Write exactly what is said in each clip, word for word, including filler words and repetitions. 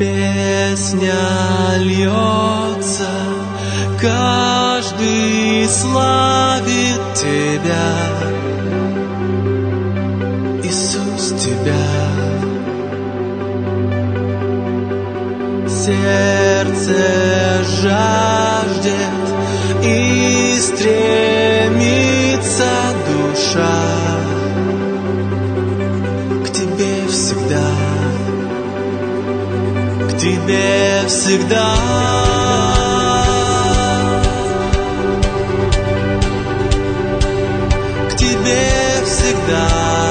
Песня льется, каждый славит Тебя, Иисус, Тебя. Сердце жаждет и стремится душа к Тебе всегда, к Тебе всегда. К Тебе всегда.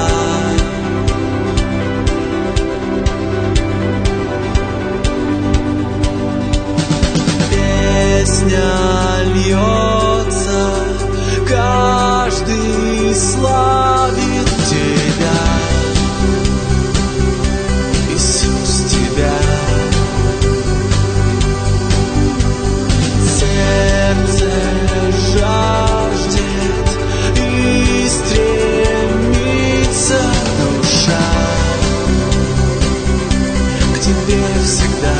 Песня льется, каждый славит Тебя, Иисус, Тебя. Сердце жаждет и стремится душа к Тебе всегда.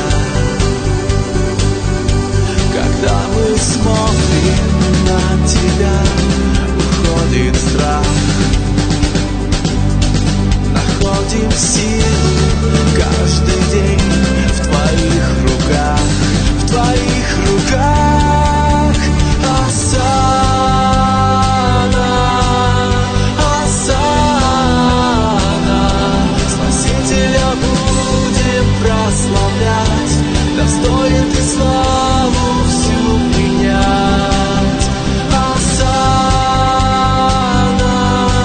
Когда мы смотрим на Тебя, уходит страх. Находим силу каждый день в Твоих руках, в Твоих руках. Осанна, осанна, Спасителя будем прославлять, достоин Ты славу всю принять. Осанна,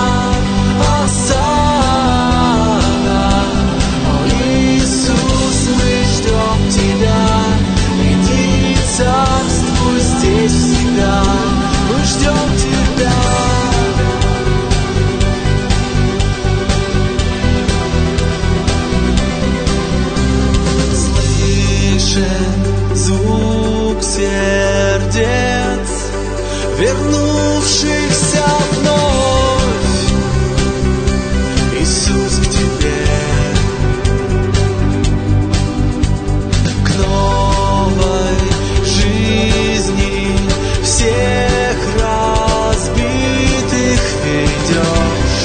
осанна, о Иисус, мы ждем Тебя, иди и царствуй здесь всегда, мы ждем Тебя. Слышен звук сердец, вернувшихся вновь, Иисус, к Тебе, к новой жизни всех разбитых ведешь,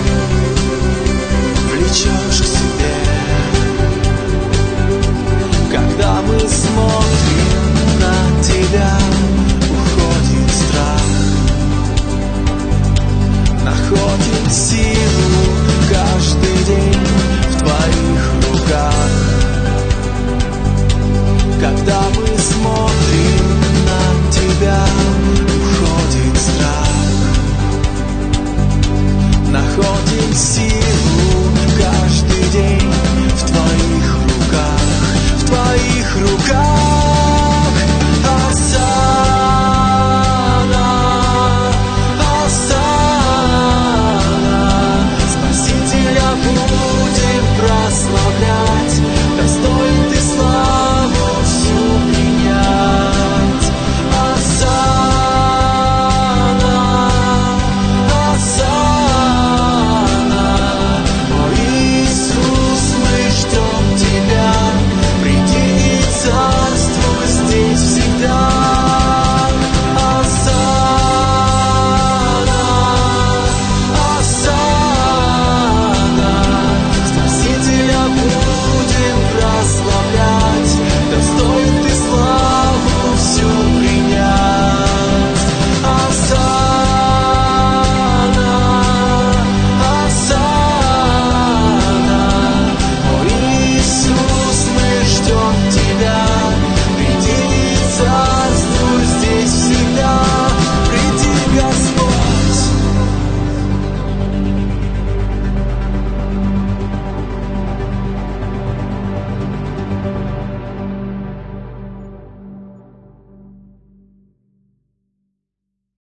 влечешь к себе. Когда мы смотрим на Тебя, уходит страх, находим силу